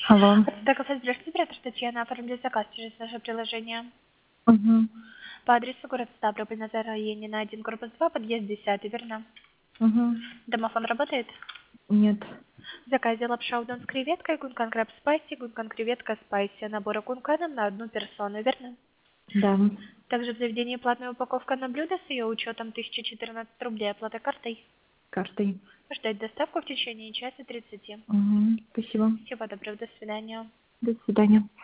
Алло. Так, здравствуйте, оператор Татьяна, оформили заказ через наше приложение. Угу. По адресу город Ставрополь, Назара Енина, 1, корпус 2, подъезд 10, верно? Угу. Домофон работает? Нет. В заказе лапша удон с креветкой, гункан краб спайси, гункан креветка спайси, набора гунканом на одну персону, верно? Да. Также в заведении платная упаковка на блюдо с ее учетом 1014 рублей, оплата картой. Картой. Ждать доставку в течение часа 30. Угу. Спасибо. Всего доброго, до свидания. До свидания.